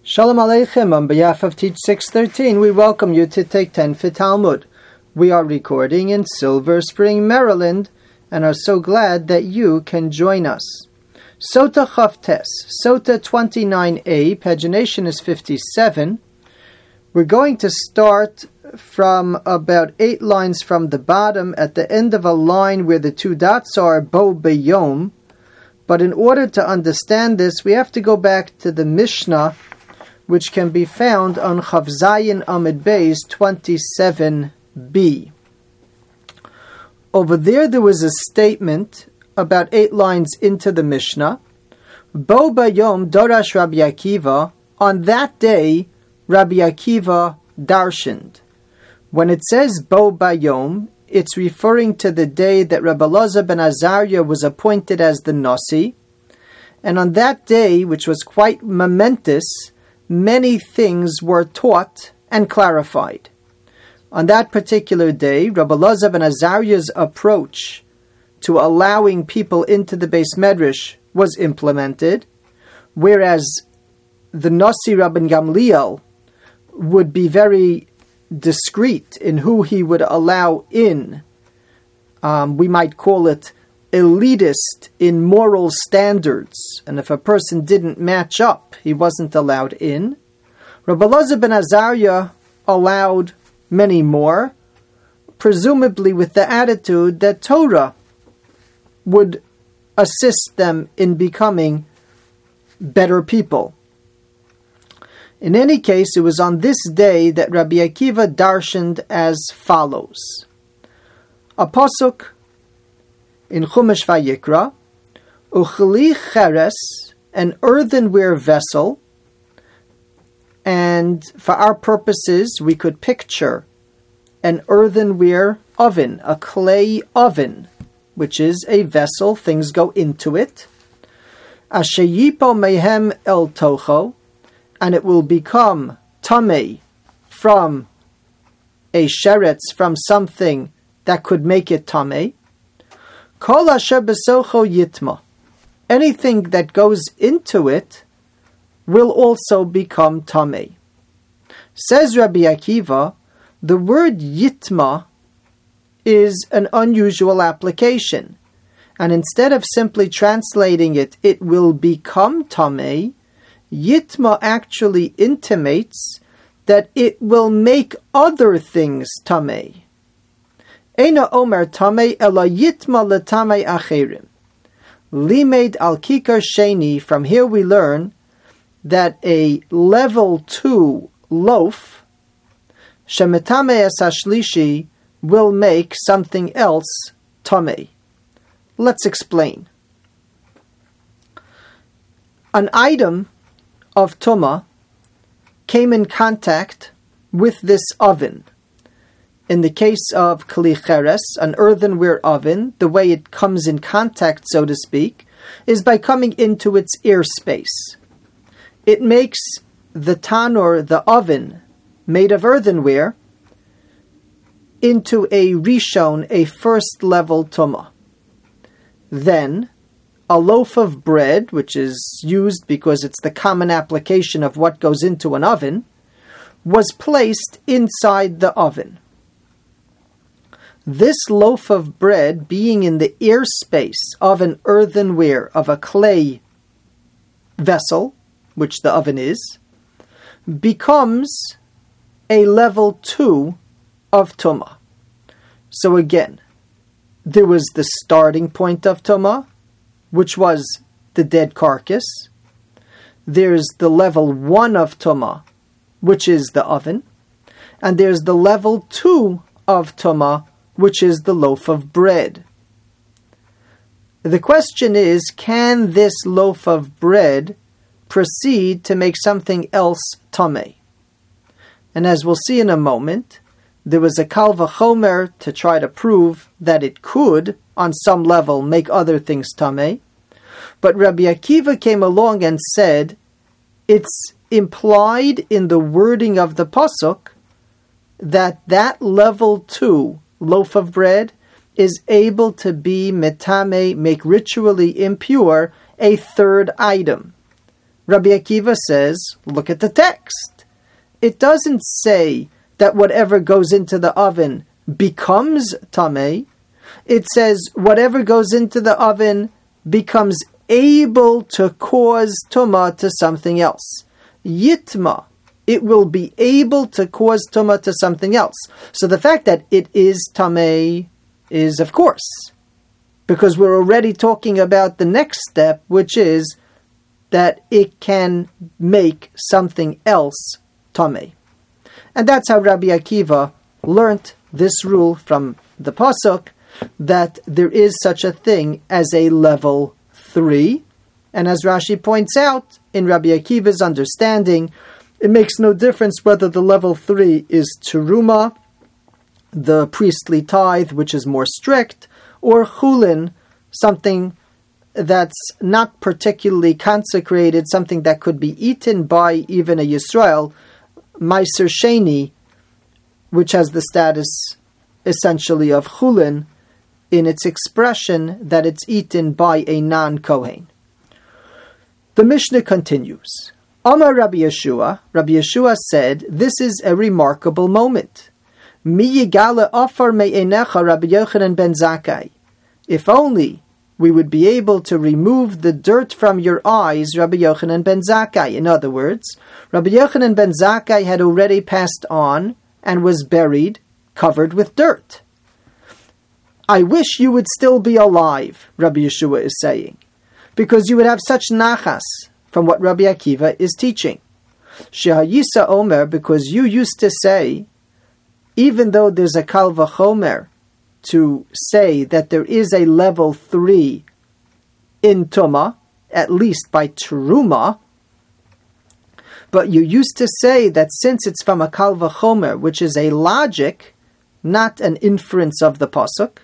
Shalom Aleichem. On behalf of Teach 613, we welcome you to Take 10 for Talmud. We are recording in Silver Spring, Maryland, and are so glad that you can join us. Sota Chavtes, Sota 29a, pagination is 57. We're going to start from about 8 lines from the bottom at the end of a line where the 2 dots are Bo Beyom. But in order to understand this, we have to go back to the Mishnah, which can be found on Chav Zayin Amid Beis 27b. Over there was a statement about 8 lines into the Mishnah. Bo Bayom Dorash Rabbi Akiva. On that day, Rabbi Akiva darshaned. When it says Bo Bayom, it's referring to the day that Rabbi Elazar ben Azariah was appointed as the Nasi. And on that day, which was quite momentous, many things were taught and clarified. On that particular day, Rabbi Elazar ben Azariah's approach to allowing people into the Beis Medrash was implemented, whereas the Nasi Rabban Gamliel would be very discreet in who he would allow in. We might call it elitist in moral standards, and if a person didn't match up, he wasn't allowed in. Rabbi Elazar ben Azariah allowed many more, presumably with the attitude that Torah would assist them in becoming better people. In any case, it was on this day that Rabbi Akiva darshaned as follows. A pasuk in Chumash Vayikra, Uchli Cheres, an earthenware vessel, and for our purposes, we could picture an earthenware oven, a clay oven, which is a vessel, things go into it. Asheyipo mehem el tocho, and it will become tamei from a sheretz, from something that could make it tamei. Kol asher besocho yitma. Anything that goes into it will also become tamei. Says Rabbi Akiva, the word yitma is an unusual application, and instead of simply translating it, it will become tamei, yitma actually intimates that it will make other things tamei. Eina omer tamei ela yitma letamei acherim. Limed al kikar sheni. From here we learn that a level 2 loaf, shemetame es hashlishi, will make something else tamei. Let's explain. An item of Tumah came in contact with this oven. In the case of Kli Cheres, an earthenware oven, the way it comes in contact, so to speak, is by coming into its airspace. It makes the tanur, the oven, made of earthenware, into a rishon, a first level tumah. Then, a loaf of bread, which is used because it's the common application of what goes into an oven, was placed inside the oven. This loaf of bread, being in the airspace of an earthenware, of a clay vessel, which the oven is, becomes a level 2 of Tumah. So again, there was the starting point of Tumah, which was the dead carcass. There's the level 1 of Tumah, which is the oven. And there's the level 2 of Tumah, which is the loaf of bread. The question is, can this loaf of bread proceed to make something else tamei? And as we'll see in a moment, there was a kal vachomer to try to prove that it could, on some level, make other things tamei. But Rabbi Akiva came along and said, it's implied in the wording of the pasuk that level 2 loaf of bread is able to be metame, make ritually impure, a third item. Rabbi Akiva says, look at the text. It doesn't say that whatever goes into the oven becomes tamei. It says whatever goes into the oven becomes able to cause tumah to something else. Yitma, it will be able to cause tumah to something else. So the fact that it is tamei is, of course, because we're already talking about the next step, which is that it can make something else tamei. And that's how Rabbi Akiva learnt this rule from the Pasuk, that there is such a thing as a level 3. And as Rashi points out, in Rabbi Akiva's understanding, it makes no difference whether the level 3 is teruma, the priestly tithe, which is more strict, or chulin, something that's not particularly consecrated, something that could be eaten by even a Yisrael, Meiser Sheni, which has the status essentially of chulin in its expression that it's eaten by a non-Kohen. The Mishnah continues. Amar Rabbi Yeshua said, this is a remarkable moment. Mi yigale afar me'enecha Rabbi Yochanan ben Zakkai. If only we would be able to remove the dirt from your eyes, Rabbi Yochanan ben Zakkai. In other words, Rabbi Yochanan ben Zakkai had already passed on and was buried, covered with dirt. I wish you would still be alive, Rabbi Yeshua is saying, because you would have such nachas from what Rabbi Akiva is teaching. Shehayisa Omer, because you used to say, even though there's a kal vachomer, to say that there is a level 3 in Tumah, at least by Teruma, but you used to say that since it's from a kal vachomer, which is a logic, not an inference of the pasuk,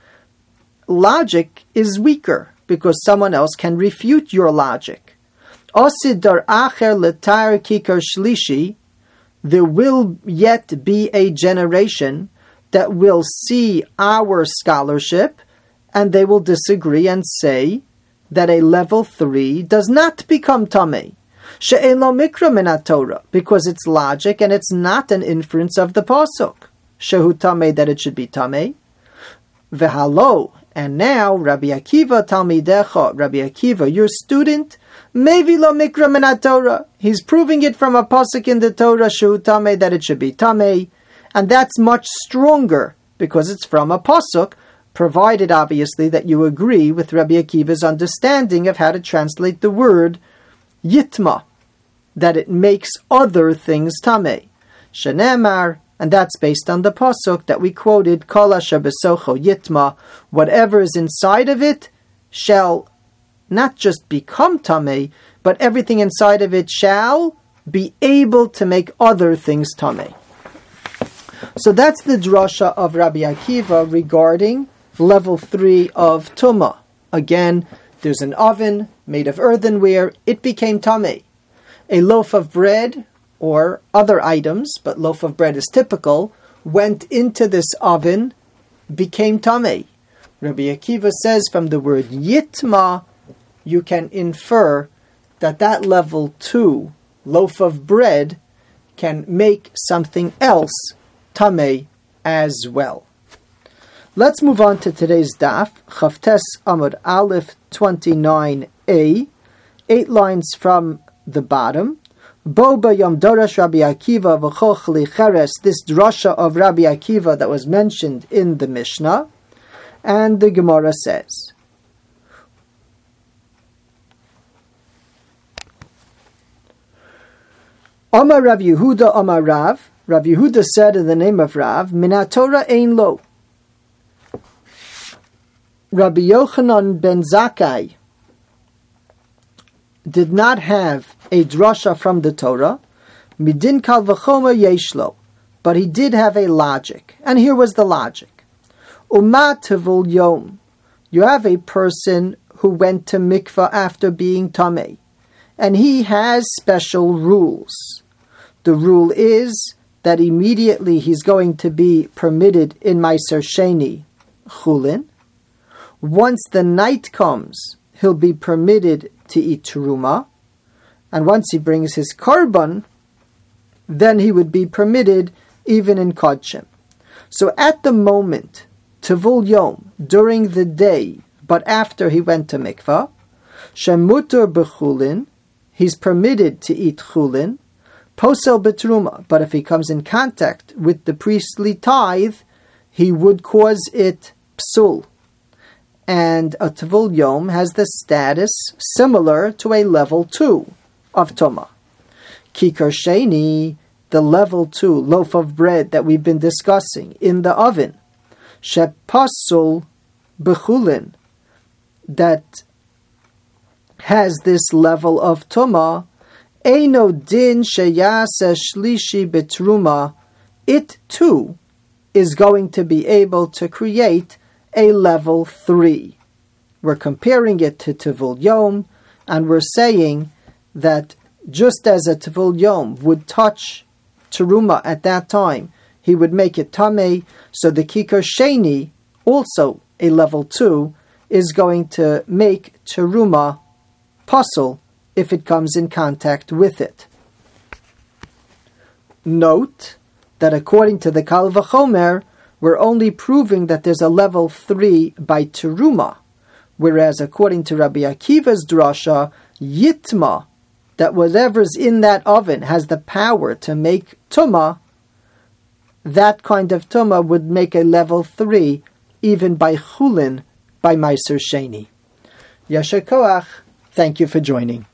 logic is weaker, because someone else can refute your logic. Osidar acher letar kikar shlishi, there will yet be a generation that will see our scholarship, and they will disagree and say that a level 3 does not become tamei. She'elo mikra min haTorah, because it's logic and it's not an inference of the pasuk. Shehu tamei, that it should be tamei. V'halo, and now Rabbi Akiva talmidecha, Rabbi Akiva, your student, maybe lo mikra min haTorah. He's proving it from a pasuk in the Torah, shehu tamei, that it should be tamei. And that's much stronger because it's from a pasuk, provided obviously that you agree with Rabbi Akiva's understanding of how to translate the word yitma, that it makes other things tamei. Shenemar, and that's based on the pasuk that we quoted, Kol asher besocho yitma, whatever is inside of it shall not just become tamei, but everything inside of it shall be able to make other things tamei. So that's the drasha of Rabbi Akiva regarding level 3 of Tumah. Again, there's an oven made of earthenware, it became tamei. A loaf of bread, or other items, but loaf of bread is typical, went into this oven, became tamei. Rabbi Akiva says from the word yitma, you can infer that that level 2 loaf of bread can make something else tamei as well. Let's move on to today's daf, Chavtes Amud Aleph 29a, 8 lines from the bottom. Bo bayom dorash Rabbi Akiva v'choch li cheres, this drasha of Rabbi Akiva that was mentioned in the Mishnah, and the Gemara says, Amar Rav Yehuda Amar Rav, Rav Yehuda said in the name of Rav, Min haTorah ein lo. Rabbi Yochanan ben Zakkai did not have a drasha from the Torah, midin kal v'chomer yesh lo, but he did have a logic. And here was the logic. Umat tevul yom, you have a person who went to mikvah after being tamei, and he has special rules. The rule is that immediately he's going to be permitted in Meiser Sheni, chulin. Once the night comes, he'll be permitted to eat teruma. And once he brings his korban, then he would be permitted even in Kodshim. So at the moment, Tevul Yom, during the day, but after he went to mikvah, shemutur b'chulin, he's permitted to eat chulin, posel b'truma, but if he comes in contact with the priestly tithe, he would cause it psul. And a Tevul Yom has the status similar to a level 2 of Tumah. Kikar Sheni, the level 2 loaf of bread that we've been discussing in the oven, shepasul b'chulin, that has this level of Tumah, eino din sheyase shlishi betruma, it too is going to be able to create a level 3. We're comparing it to Tevul Yom, and we're saying that just as a Tevul Yom would touch Teruma at that time, he would make it Tameh, so the Kikar Sheni, also a level 2, is going to make Teruma Pasul if it comes in contact with it. Note that according to the Kal V'chomer, we're only proving that there's a level 3 by Teruma, whereas according to Rabbi Akiva's drasha, Yitma, that whatever's in that oven has the power to make Tumah, that kind of Tumah would make a level 3 even by Chulin, by Meiser Sheni. Yasher Koach, thank you for joining.